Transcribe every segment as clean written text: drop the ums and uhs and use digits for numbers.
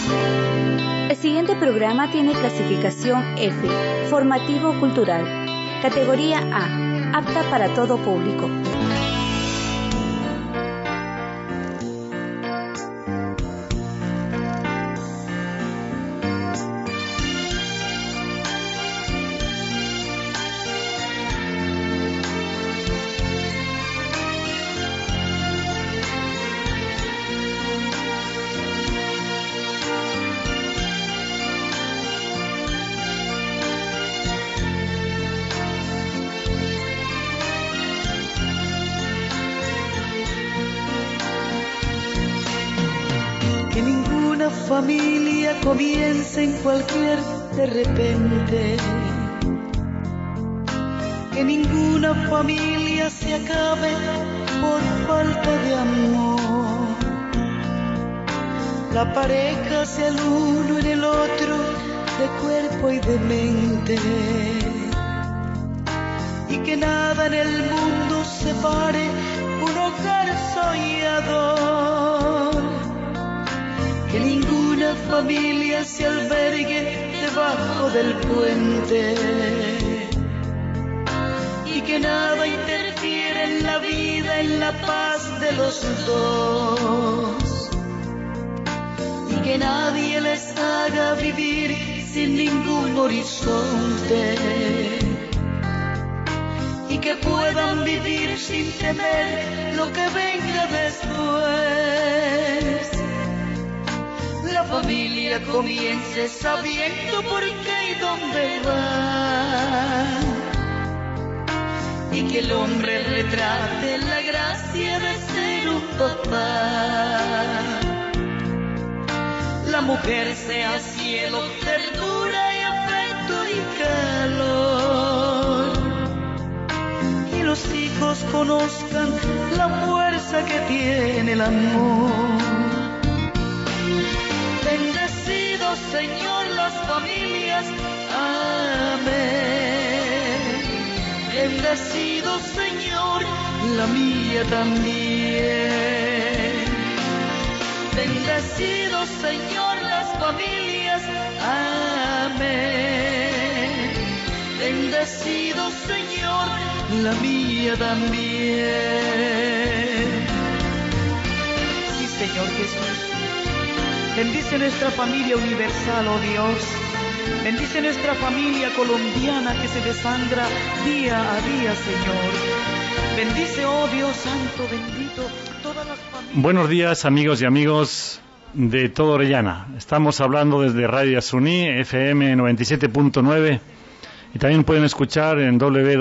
El siguiente programa tiene clasificación F, formativo cultural, categoría A, apta para todo público. Familia comienza en cualquier de repente, que ninguna familia se acabe por falta de amor. La pareja sea el uno en el otro, de cuerpo y de mente, y que nada en el mundo separe un hogar soñador. Que ninguna familia se albergue debajo del puente, y que nada interfiera en la vida, en la paz de los dos, y que nadie les haga vivir sin ningún horizonte, y que puedan vivir sin temer lo que venga después. La familia comience sabiendo por qué y dónde va, y que el hombre retrate la gracia de ser un papá. La mujer sea cielo, ternura y afecto y calor, y los hijos conozcan la fuerza que tiene el amor. Bendecido Señor las familias, amén. Bendecido Señor la mía también. Bendecido Señor las familias, amén. Bendecido Señor la mía también. Sí, Señor Jesús. Bendice nuestra familia universal, oh Dios. Bendice nuestra familia colombiana que se desangra día a día, Señor. Bendice, oh Dios Santo, bendito, todas las familias. Buenos días, amigos y amigos de todo Orellana. Estamos hablando desde Radio Yasuní, FM 97.9, y también pueden escuchar en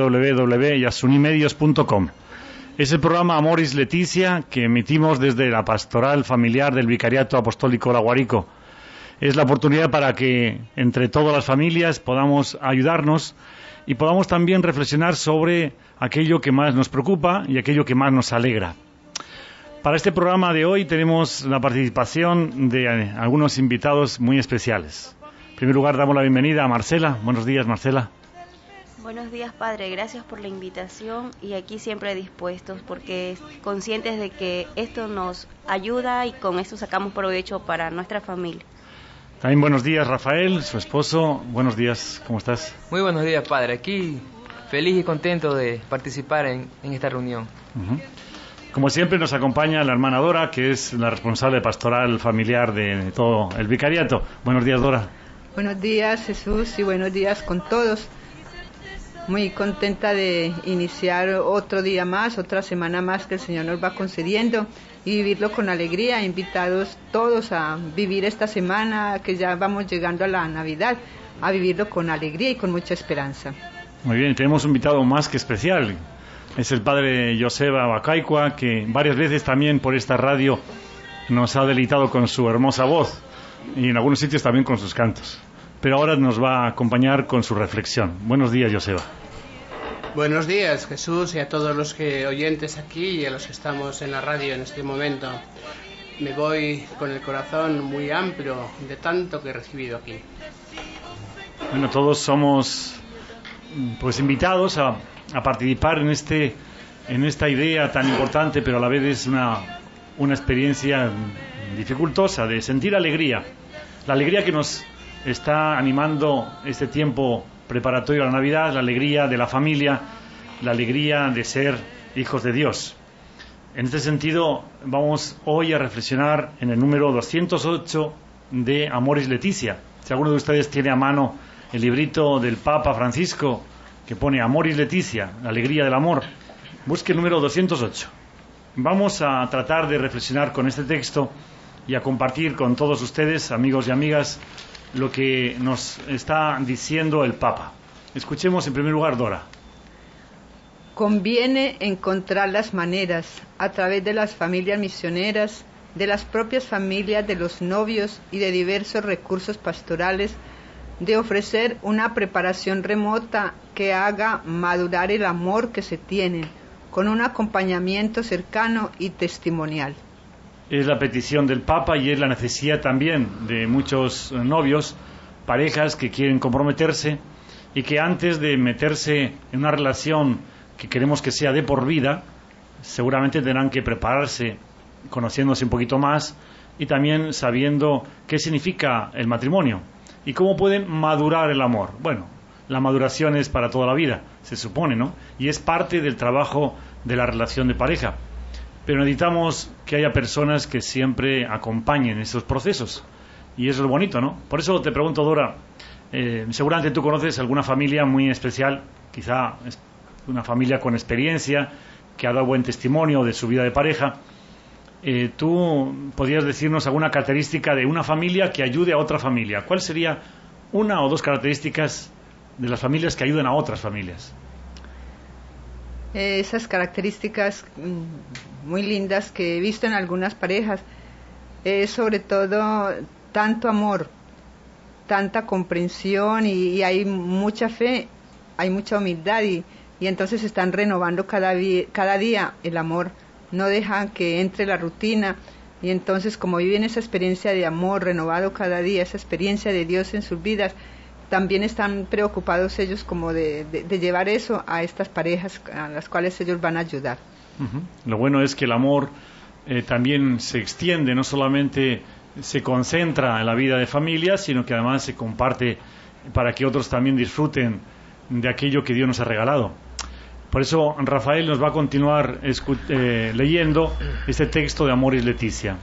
www.yasunimedios.com. Es el programa Amoris Leticia, que emitimos desde la Pastoral Familiar del Vicariato Apostólico La Guarico. Es la oportunidad para que entre todas las familias podamos ayudarnos y podamos también reflexionar sobre aquello que más nos preocupa y aquello que más nos alegra. Para este programa de hoy tenemos la participación de algunos invitados muy especiales. En primer lugar, damos la bienvenida a Marcela. Buenos días, Marcela. Buenos días, Padre. Gracias por la invitación y aquí siempre dispuestos porque conscientes de que esto nos ayuda y con esto sacamos provecho para nuestra familia. También buenos días, Rafael, su esposo. Buenos días, ¿cómo estás? Muy buenos días, Padre. Aquí feliz y contento de participar en esta reunión. Como siempre nos acompaña la hermana Dora, que es la responsable pastoral familiar de todo el vicariato. Buenos días, Dora. Buenos días, Jesús, y buenos días con todos. Muy contenta de iniciar otro día más, otra semana más que el Señor nos va concediendo y vivirlo con alegría. Invitados todos a vivir esta semana, que ya vamos llegando a la Navidad, a vivirlo con alegría y con mucha esperanza. Muy bien, tenemos un invitado más que especial. Es el padre Joseba Bacaicua, que varias veces también por esta radio nos ha deleitado con su hermosa voz y en algunos sitios también con sus cantos. Pero ahora nos va a acompañar con su reflexión. Buenos días, Joseba. Buenos días, Jesús, y a todos los oyentes aquí y a los que estamos en la radio en este momento. Me voy con el corazón muy amplio de tanto que he recibido aquí. Bueno, todos somos pues invitados a participar en esta idea tan importante, pero a la vez es una experiencia dificultosa de sentir alegría. La alegría que nos está animando este tiempo preparatorio a la Navidad, la alegría de la familia, la alegría de ser hijos de Dios. En este sentido, vamos hoy a reflexionar en el número 208 de Amoris Laetitia. Si alguno de ustedes tiene a mano el librito del Papa Francisco que pone Amoris Laetitia, la alegría del amor, busque el número 208. Vamos a tratar de reflexionar con este texto y a compartir con todos ustedes, amigos y amigas, lo que nos está diciendo el Papa. Escuchemos en primer lugar Dora. Conviene encontrar las maneras, a través de las familias misioneras, de las propias familias de los novios y de diversos recursos pastorales, de ofrecer una preparación remota que haga madurar el amor que se tienen, con un acompañamiento cercano y testimonial. Es la petición del Papa y es la necesidad también de muchos novios, parejas que quieren comprometerse y que antes de meterse en una relación que queremos que sea de por vida, seguramente tendrán que prepararse conociéndose un poquito más y también sabiendo qué significa el matrimonio y cómo pueden madurar el amor. Bueno, la maduración es para toda la vida, se supone, ¿no? Y es parte del trabajo de la relación de pareja. Pero necesitamos que haya personas que siempre acompañen esos procesos. Y eso es bonito, ¿no? Por eso te pregunto, Dora, seguramente tú conoces alguna familia muy especial, quizá una familia con experiencia, que ha dado buen testimonio de su vida de pareja. ¿Tú podrías decirnos alguna característica de una familia que ayude a otra familia? ¿Cuál sería una o dos características de las familias que ayuden a otras familias? Esas características muy lindas que he visto en algunas parejas es sobre todo tanto amor, tanta comprensión y hay mucha fe, hay mucha humildad y entonces están renovando cada día el amor, no dejan que entre la rutina y entonces como viven esa experiencia de amor renovado cada día, esa experiencia de Dios en sus vidas, también están preocupados ellos como de llevar eso a estas parejas a las cuales ellos van a ayudar. Lo bueno es que el amor también se extiende, no solamente se concentra en la vida de familia, sino que además se comparte para que otros también disfruten de aquello que Dios nos ha regalado. Por eso Rafael nos va a continuar leyendo este texto de Amoris Laetitia.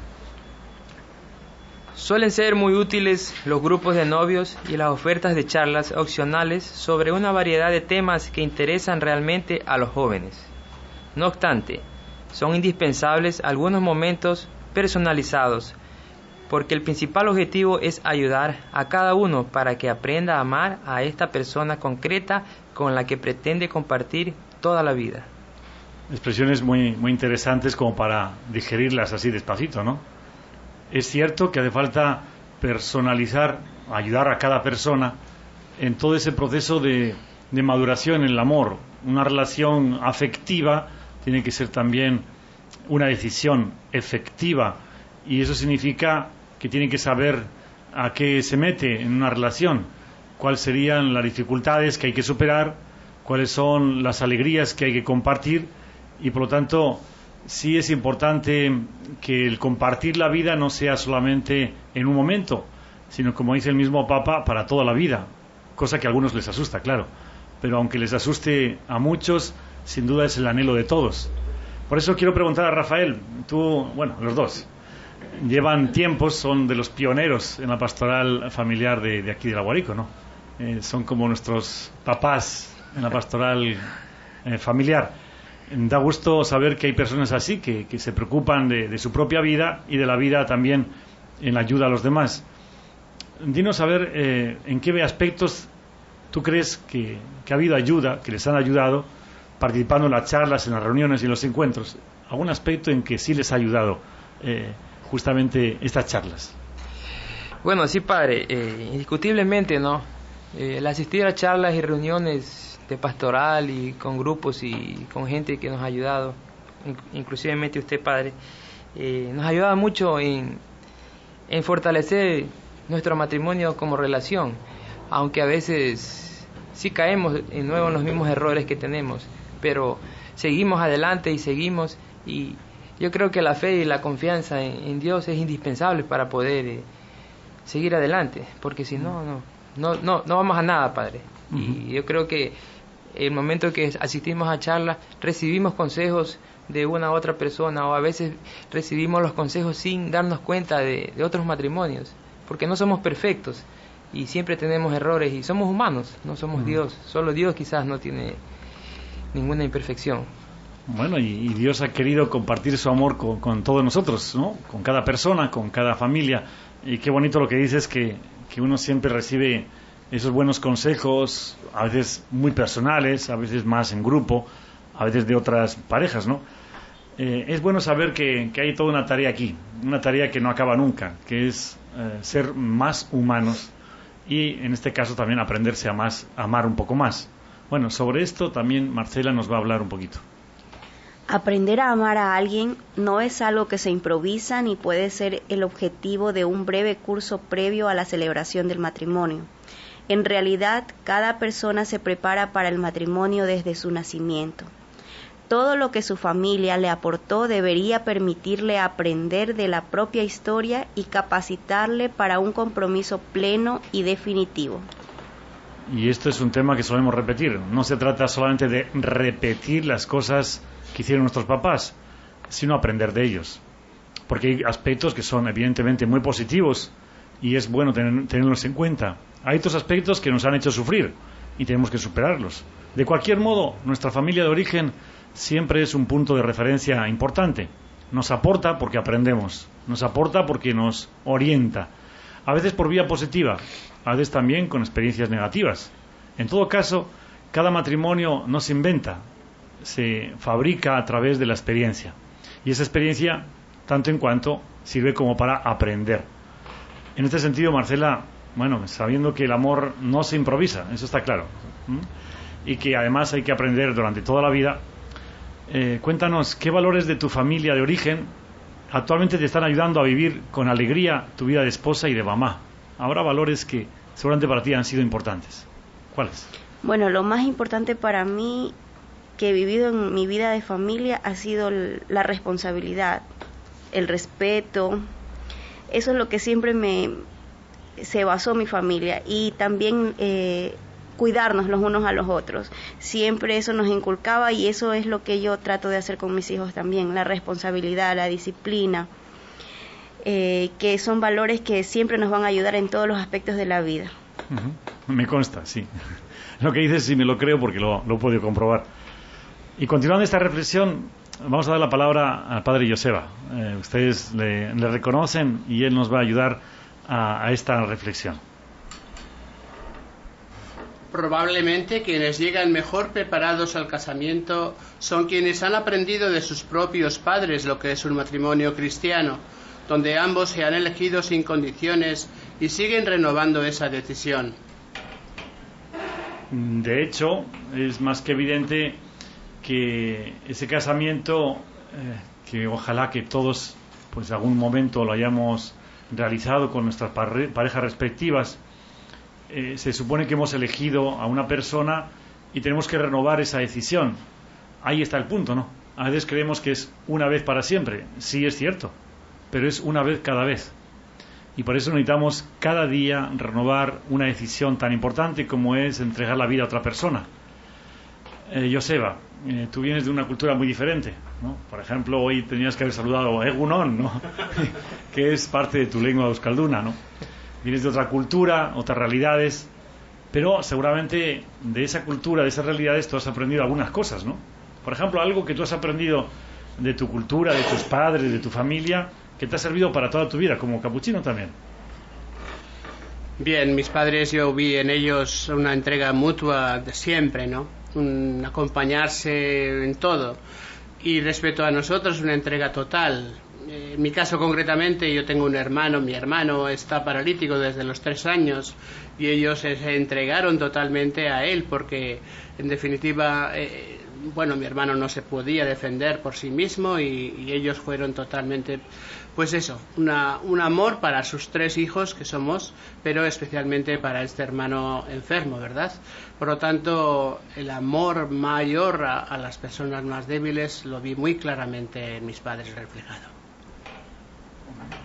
Suelen ser muy útiles los grupos de novios y las ofertas de charlas opcionales sobre una variedad de temas que interesan realmente a los jóvenes. No obstante, son indispensables algunos momentos personalizados, porque el principal objetivo es ayudar a cada uno para que aprenda a amar a esta persona concreta con la que pretende compartir toda la vida. Expresiones muy, muy interesantes como para digerirlas así despacito, ¿no? Es cierto que hace falta personalizar, ayudar a cada persona en todo ese proceso de maduración en el amor. Una relación afectiva tiene que ser también una decisión efectiva y eso significa que tiene que saber a qué se mete en una relación, cuáles serían las dificultades que hay que superar, cuáles son las alegrías que hay que compartir y por lo tanto sí es importante que el compartir la vida no sea solamente en un momento, sino como dice el mismo Papa, para toda la vida, cosa que a algunos les asusta, claro, pero aunque les asuste a muchos, sin duda es el anhelo de todos. Por eso quiero preguntar a Rafael, tú, bueno, los dos, llevan tiempos, son de los pioneros en la pastoral familiar de aquí de La Guarico, ¿no? Son como nuestros papás en la pastoral familiar. Da gusto saber que hay personas así, que se preocupan de su propia vida y de la vida también en la ayuda a los demás. Dinos a ver en qué aspectos tú crees que ha habido ayuda, que les han ayudado participando en las charlas, en las reuniones y en los encuentros. ¿Algún aspecto en que sí les ha ayudado justamente estas charlas? Bueno, sí, padre, indiscutiblemente, ¿no? El asistir a charlas y reuniones de pastoral y con grupos y con gente que nos ha ayudado, inclusivemente usted, padre, nos ha ayudado mucho en fortalecer nuestro matrimonio como relación, aunque a veces sí caemos de nuevo en los mismos errores que tenemos, pero seguimos adelante y seguimos, y yo creo que la fe y la confianza en Dios es indispensable para poder seguir adelante, porque si no vamos a nada, Padre. Y yo creo que el momento que asistimos a charlas, recibimos consejos de una u otra persona, o a veces recibimos los consejos sin darnos cuenta de otros matrimonios, porque no somos perfectos y siempre tenemos errores y somos humanos, no somos Dios. Solo Dios quizás no tiene ninguna imperfección. Bueno, y Dios ha querido compartir su amor con todos nosotros, ¿no? Con cada persona, con cada familia. Y qué bonito lo que dices, que uno siempre recibe esos buenos consejos, a veces muy personales, a veces más en grupo, a veces de otras parejas, ¿no? Es bueno saber que hay toda una tarea aquí, una tarea que no acaba nunca, que es ser más humanos y en este caso también aprenderse a amar un poco más. Bueno, sobre esto también Marcela nos va a hablar un poquito. Aprender a amar a alguien no es algo que se improvisa ni puede ser el objetivo de un breve curso previo a la celebración del matrimonio. En realidad, cada persona se prepara para el matrimonio desde su nacimiento. Todo lo que su familia le aportó debería permitirle aprender de la propia historia y capacitarle para un compromiso pleno y definitivo. Y esto es un tema que solemos repetir. No se trata solamente de repetir las cosas que hicieron nuestros papás, sino aprender de ellos. Porque hay aspectos que son evidentemente muy positivos y es bueno tenerlos en cuenta. Hay otros aspectos que nos han hecho sufrir y tenemos que superarlos. De cualquier modo, nuestra familia de origen siempre es un punto de referencia importante. Nos aporta porque aprendemos, nos aporta porque nos orienta, a veces por vía positiva, a veces también con experiencias negativas. En todo caso, cada matrimonio no se inventa, se fabrica a través de la experiencia. Y esa experiencia, tanto en cuanto, sirve como para aprender. En este sentido, Marcela, bueno, sabiendo que el amor no se improvisa, eso está claro, y que además hay que aprender durante toda la vida, cuéntanos, ¿qué valores de tu familia de origen actualmente te están ayudando a vivir con alegría tu vida de esposa y de mamá? Habrá valores que seguramente para ti han sido importantes. ¿Cuáles? Bueno, lo más importante para mí que he vivido en mi vida de familia ha sido la responsabilidad, el respeto. Eso es lo que siempre se basó mi familia, y también cuidarnos los unos a los otros. Siempre eso nos inculcaba y eso es lo que yo trato de hacer con mis hijos también, la responsabilidad, la disciplina, que son valores que siempre nos van a ayudar en todos los aspectos de la vida. Me consta, sí. Lo que dices sí me lo creo porque lo he podido comprobar. Y continuando esta reflexión, vamos a dar la palabra al Padre Joseba. Ustedes le reconocen y él nos va a ayudar a esta reflexión. Probablemente quienes llegan mejor preparados al casamiento son quienes han aprendido de sus propios padres lo que es un matrimonio cristiano, donde ambos se han elegido sin condiciones y siguen renovando esa decisión. De hecho, es más que evidente que ese casamiento, que ojalá que todos pues algún momento lo hayamos realizado con nuestras parejas respectivas, se supone que hemos elegido a una persona y tenemos que renovar esa decisión. Ahí está el punto, ¿no? A veces creemos que es una vez para siempre. Sí, es cierto, pero es una vez cada vez. Y por eso necesitamos cada día renovar una decisión tan importante como es entregar la vida a otra persona. Joseba, tú vienes de una cultura muy diferente, ¿no? Por ejemplo, hoy tenías que haber saludado Egunon, ¿no? que es parte de tu lengua euskalduna, ¿no? Vienes de otra cultura, otras realidades, pero seguramente de esa cultura, de esas realidades, tú has aprendido algunas cosas, ¿no? Por ejemplo, algo que tú has aprendido de tu cultura, de tus padres, de tu familia, que te ha servido para toda tu vida, como capuchino también. Bien, mis padres, yo vi en ellos una entrega mutua de siempre, ¿no? Un acompañarse en todo. Y respecto a nosotros, una entrega total. En mi caso concretamente, yo tengo un hermano, mi hermano está paralítico desde los 3 años y ellos se entregaron totalmente a él porque, en definitiva, mi hermano no se podía defender por sí mismo y ellos fueron totalmente, pues eso, un amor para sus 3 hijos que somos, pero especialmente para este hermano enfermo, ¿verdad? Por lo tanto, el amor mayor a las personas más débiles lo vi muy claramente en mis padres reflejado.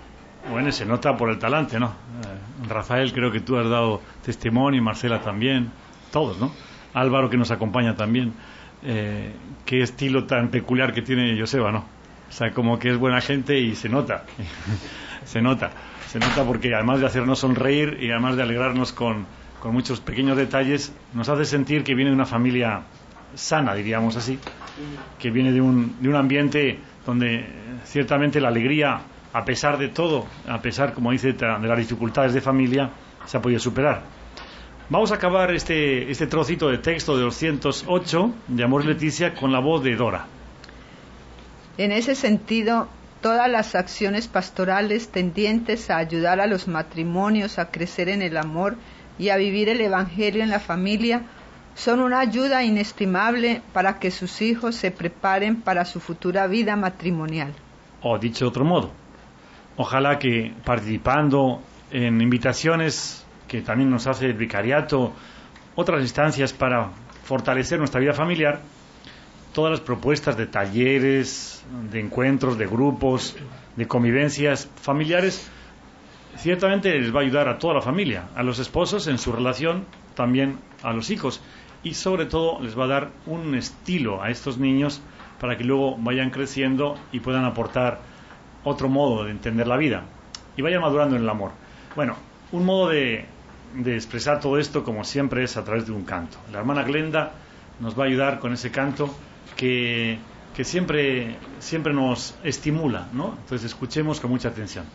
Bueno, se nota por el talante, ¿no? Rafael, creo que tú has dado testimonio, Marcela también, todos, ¿no? Álvaro, que nos acompaña también. Qué estilo tan peculiar que tiene Joseba, ¿no? O sea, como que es buena gente y se nota. se nota porque además de hacernos sonreír y además de alegrarnos con muchos pequeños detalles, nos hace sentir que viene de una familia sana, diríamos así, que viene de un ambiente donde ciertamente la alegría, a pesar de todo, a pesar, como dice, de las dificultades de familia, se ha podido superar. Vamos a acabar este trocito de texto de 208 de Amor y Leticia con la voz de Dora. En ese sentido, todas las acciones pastorales tendientes a ayudar a los matrimonios a crecer en el amor y a vivir el Evangelio en la familia son una ayuda inestimable para que sus hijos se preparen para su futura vida matrimonial. O dicho de otro modo, ojalá que participando en invitaciones que también nos hace el vicariato, otras instancias para fortalecer nuestra vida familiar, todas las propuestas de talleres, de encuentros, de grupos, de convivencias familiares, ciertamente les va a ayudar a toda la familia, a los esposos en su relación, también a los hijos, y sobre todo les va a dar un estilo a estos niños para que luego vayan creciendo y puedan aportar otro modo de entender la vida y vayan madurando en el amor. Bueno, un modo de expresar todo esto, como siempre, es a través de un canto. La hermana Glenda nos va a ayudar con ese canto que siempre nos estimula, ¿no? Entonces escuchemos con mucha atención.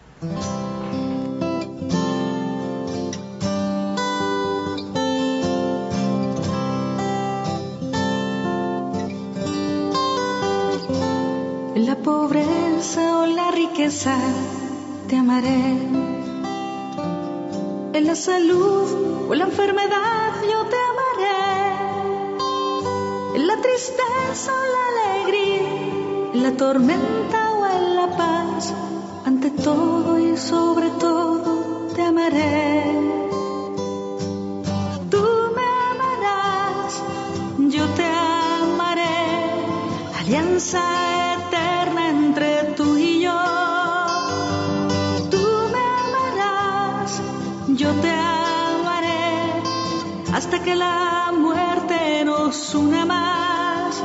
En la pobreza o la riqueza te amaré, en la salud o la enfermedad yo te amaré, en la tristeza o la alegría, en la tormenta o en la paz, ante todo y sobre todo te amaré. Tú me amarás, yo te amaré, alianza eterna entre tú y yo. Tú me amarás, yo te amaré, hasta que la muerte nos una más.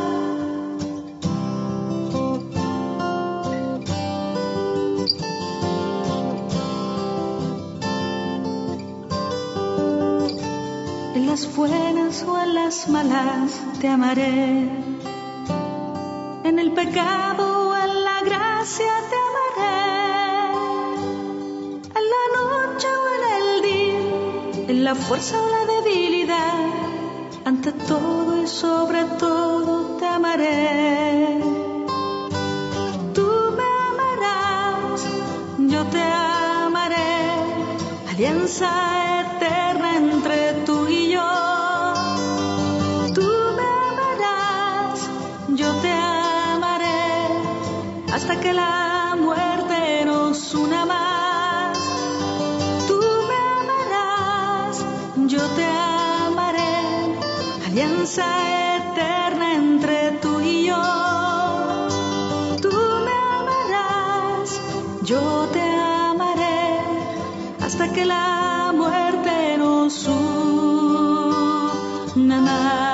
En las buenas o en las malas te amaré, en el pecado o en la gracia te amaré, en la noche o en el día, en la fuerza o la debilidad, ante todo y sobre todo te amaré. Tú me amarás, yo te amaré, alianza eterna entre tú y yo. Tú me amarás, yo te amaré, hasta que la muerte nos una más. Tú me amarás, yo te amaré, alianza eterna entre tú y yo. Tú me amarás, yo te amaré, hasta que la muerte nos una más.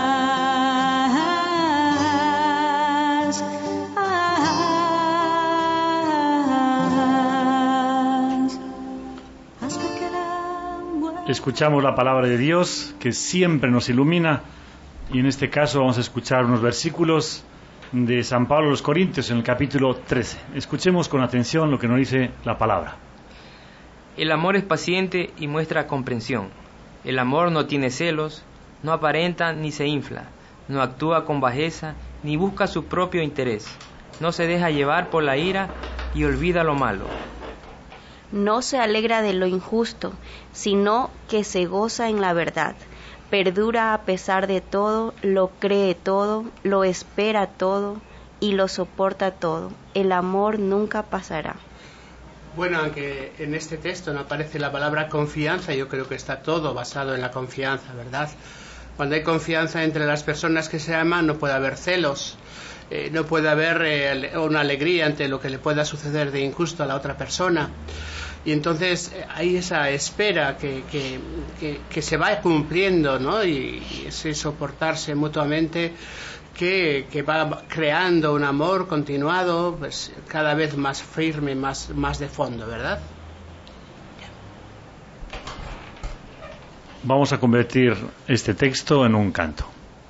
Escuchamos la palabra de Dios que siempre nos ilumina, y en este caso vamos a escuchar unos versículos de San Pablo a los Corintios en el capítulo 13. Escuchemos con atención lo que nos dice la palabra. El amor es paciente y muestra comprensión. El amor no tiene celos, no aparenta ni se infla, no actúa con bajeza ni busca su propio interés, no se deja llevar por la ira y olvida lo malo. No se alegra de lo injusto, sino que se goza en la verdad. Perdura a pesar de todo, lo cree todo, lo espera todo y lo soporta todo. El amor nunca pasará. Bueno, aunque en este texto no aparece la palabra confianza, yo creo que está todo basado en la confianza, ¿verdad? Cuando hay confianza entre las personas que se aman no puede haber celos. no puede haber una alegría ante lo que le pueda suceder de injusto a la otra persona. Y entonces hay esa espera que se va cumpliendo, ¿no? Y ese soportarse mutuamente que va creando un amor continuado, pues cada vez más firme, más de fondo, ¿verdad? Vamos a convertir este texto en un canto.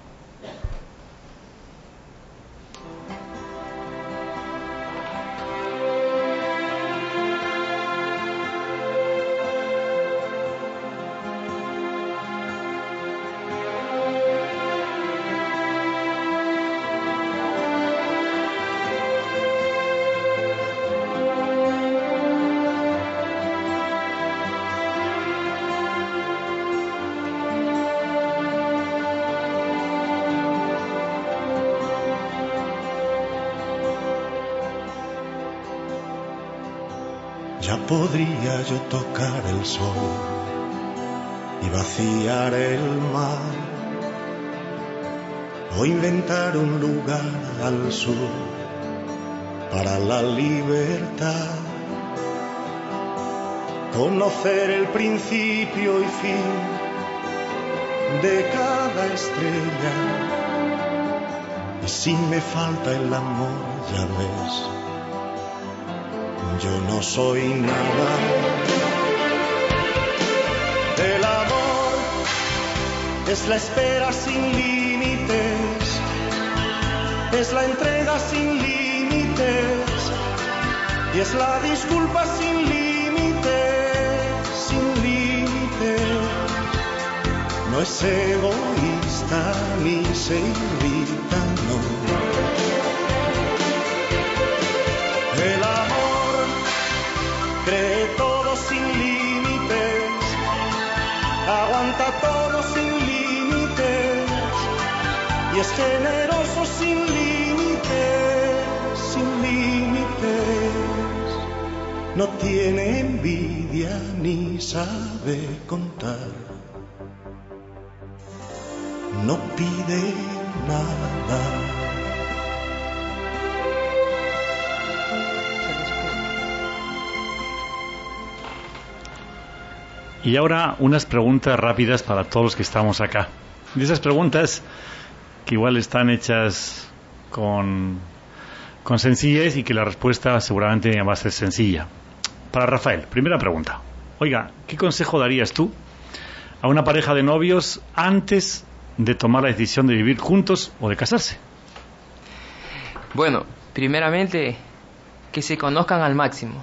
Ya podría yo tocar el sol y vaciar el mar, o inventar un lugar al sur para la libertad, conocer el principio y fin de cada estrella. Y si me falta el amor, ya ves, yo no soy nada. El amor es la espera sin límites, es la entrega sin límites, y es la disculpa sin límites, sin límites. No es egoísta ni se irrita, no. El amor cree todo sin límites, aguanta todo sin límites, y es generoso sin límites, sin límites. No tiene envidia ni sabe contar, no pide nada. Y ahora unas preguntas rápidas para todos los que estamos acá. De esas preguntas que igual están hechas con sencillez y que la respuesta seguramente va a ser sencilla. Para Rafael, primera pregunta. Oiga, ¿qué consejo darías tú a una pareja de novios antes de tomar la decisión de vivir juntos o de casarse? Bueno, primeramente que se conozcan al máximo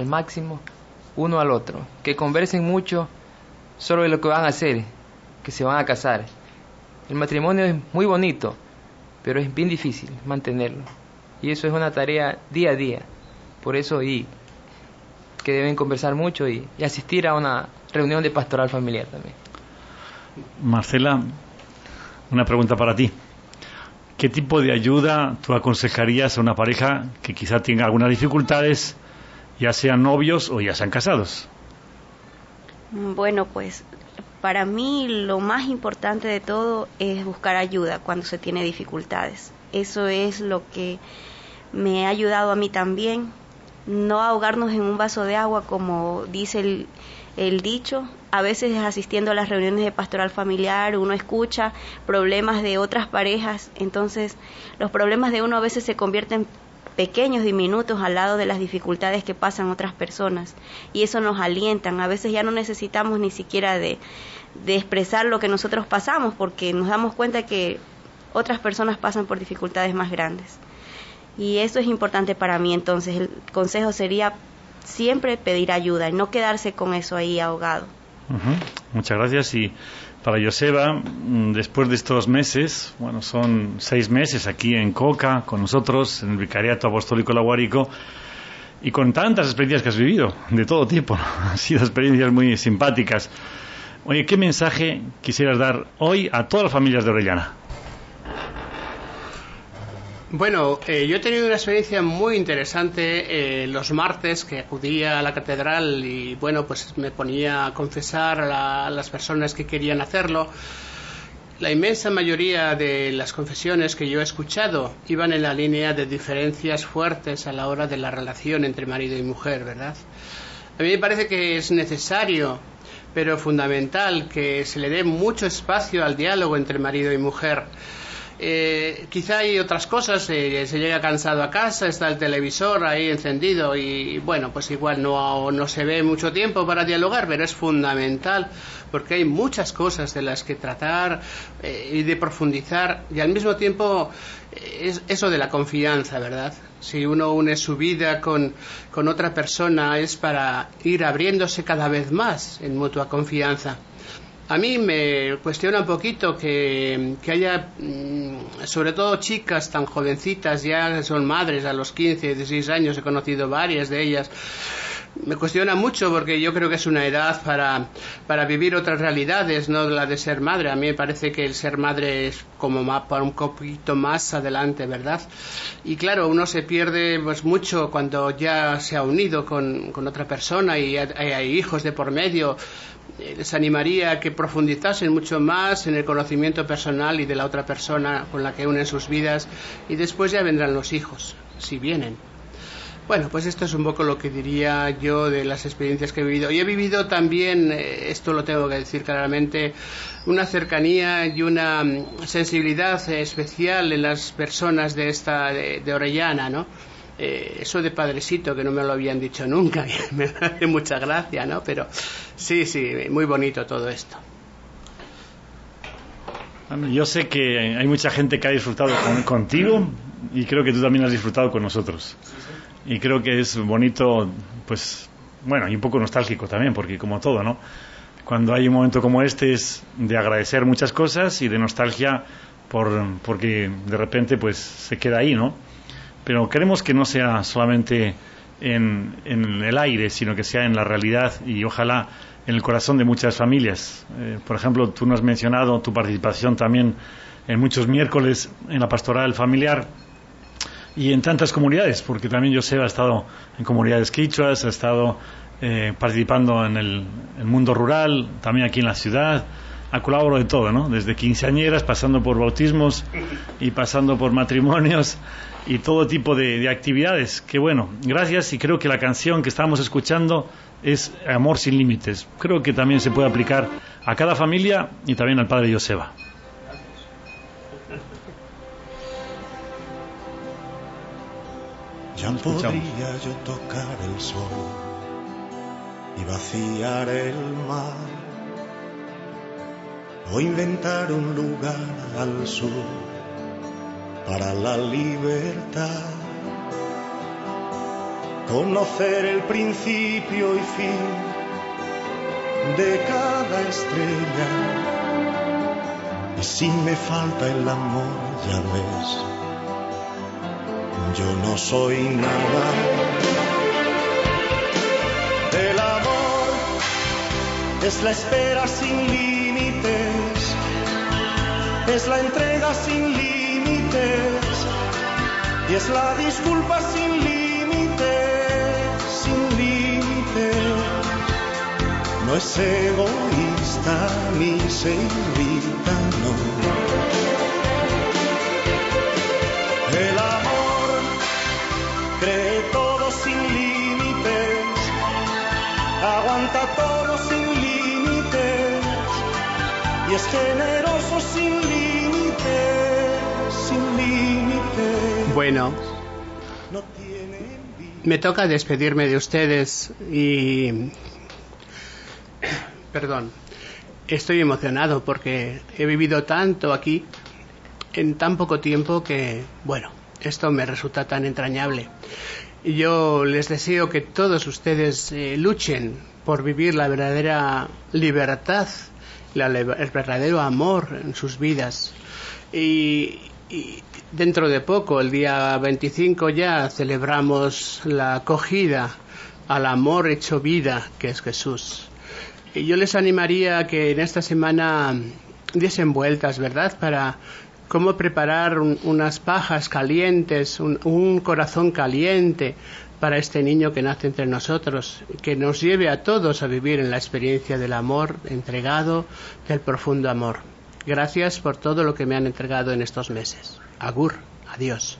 uno al otro, que conversen mucho sobre lo que van a hacer, que se van a casar. El matrimonio es muy bonito, pero es bien difícil mantenerlo, y eso es una tarea día a día. Por eso que deben conversar mucho y asistir a una reunión de pastoral familiar también. Marcela, una pregunta para ti. ¿Qué tipo de ayuda tú aconsejarías a una pareja que quizá tenga algunas dificultades, ya sean novios o ya sean casados? Bueno, pues para mí lo más importante de todo es buscar ayuda cuando se tiene dificultades. Eso es lo que me ha ayudado a mí también. No ahogarnos en un vaso de agua, como dice el dicho. A veces asistiendo a las reuniones de pastoral familiar uno escucha problemas de otras parejas, entonces los problemas de uno a veces se convierten pequeños, diminutos al lado de las dificultades que pasan otras personas, y eso nos alientan. A veces ya no necesitamos ni siquiera de expresar lo que nosotros pasamos, porque nos damos cuenta que otras personas pasan por dificultades más grandes, y eso es importante para mí. Entonces el consejo sería siempre pedir ayuda y no quedarse con eso ahí ahogado. Muchas gracias. Y para Joseba, después de estos meses, bueno, son 6 meses aquí en Coca con nosotros, en el Vicariato Apostólico Laguarico, y con tantas experiencias que has vivido, de todo tipo, han sido experiencias muy simpáticas. Oye, ¿qué mensaje quisieras dar hoy a todas las familias de Orellana? Bueno, yo he tenido una experiencia muy interesante los martes que acudía a la catedral y bueno, pues me ponía a confesar a las personas que querían hacerlo, la inmensa mayoría de las confesiones que yo he escuchado iban en la línea de diferencias fuertes a la hora de la relación entre marido y mujer, ¿verdad? A mí me parece que es necesario, pero fundamental, que se le dé mucho espacio al diálogo entre marido y mujer. Quizá hay otras cosas, se llega cansado a casa, está el televisor ahí encendido y bueno, pues igual no se ve mucho tiempo para dialogar, pero es fundamental porque hay muchas cosas de las que tratar y de profundizar, y al mismo tiempo es eso de la confianza, ¿verdad? Si uno une su vida con otra persona es para ir abriéndose cada vez más en mutua confianza. A mí me cuestiona un poquito que haya, sobre todo chicas tan jovencitas, ya son madres a los 15, 16 años, he conocido varias de ellas. Me cuestiona mucho porque yo creo que es una edad para vivir otras realidades, no la de ser madre. A mí me parece que el ser madre es como para un poquito más adelante, ¿verdad? Y claro, uno se pierde pues mucho cuando ya se ha unido con otra persona y hay hijos de por medio. Les animaría a que profundizasen mucho más en el conocimiento personal y de la otra persona con la que unen sus vidas, y después ya vendrán los hijos, si vienen. Bueno, pues esto es un poco lo que diría yo de las experiencias que he vivido. Y he vivido también, esto lo tengo que decir claramente, una cercanía y una sensibilidad especial en las personas de Orellana, ¿no? Eso de padrecito, que no me lo habían dicho nunca, me hace mucha gracia, ¿no? Pero sí, muy bonito todo esto. Bueno, yo sé que hay mucha gente que ha disfrutado contigo, y creo que tú también has disfrutado con nosotros. Y creo que es bonito, pues, bueno, y un poco nostálgico también, porque como todo, ¿no? Cuando hay un momento como este es de agradecer muchas cosas y de nostalgia porque de repente pues se queda ahí, ¿no? Pero queremos que no sea solamente en el aire, sino que sea en la realidad y ojalá en el corazón de muchas familias. Por ejemplo, tú nos has mencionado tu participación también en muchos miércoles en la pastoral familiar y en tantas comunidades, porque también Joseba ha estado en comunidades quichuas, ha estado participando en el mundo rural, también aquí en la ciudad. Ha colaborado de todo, ¿no? Desde quinceañeras, pasando por bautismos y pasando por matrimonios y todo tipo de actividades. Que bueno, gracias, y creo que la canción que estábamos escuchando es Amor sin límites. Creo que también se puede aplicar a cada familia y también al padre Joseba. Ya podría yo tocar el sol y vaciar el mar, o inventar un lugar al sur para la libertad, conocer el principio y fin de cada estrella. Y si me falta el amor, ya ves, yo no soy nada. El amor es la espera sin límites, es la entrega sin límites, y es la disculpa sin límites, sin límites. No es egoísta ni se irrita, no. El amor cree todo sin límites, aguanta todo sin límites, y es generoso sin límites, sin límites. Bueno, me toca despedirme de ustedes y... Perdón, estoy emocionado porque he vivido tanto aquí en tan poco tiempo que, bueno, esto me resulta tan entrañable. Y yo les deseo que todos ustedes luchen por vivir la verdadera libertad, el verdadero amor en sus vidas. Y dentro de poco, el día 25, ya celebramos la acogida al amor hecho vida, que es Jesús. Y yo les animaría a que en esta semana diesen vueltas, ¿verdad?, para cómo preparar unas pajas calientes, un corazón caliente para este niño que nace entre nosotros, que nos lleve a todos a vivir en la experiencia del amor entregado, del profundo amor. Gracias por todo lo que me han entregado en estos meses. Agur, adiós.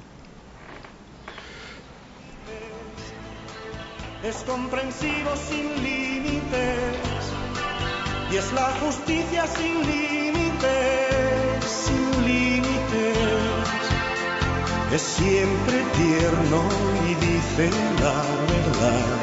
Es comprensivo sin límites y es la justicia sin límites, sin límites. Es siempre tierno y dice la verdad.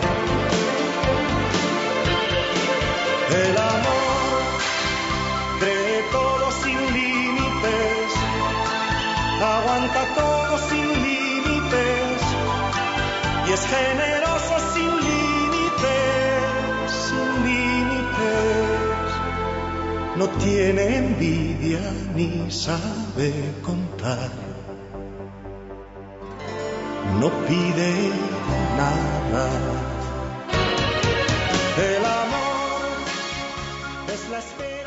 El amor cree todo sin límites, aguanta todo sin límites y es generoso sin límites, sin límites. No tiene envidia ni sabe contar, no pide nada. El amor es la espera.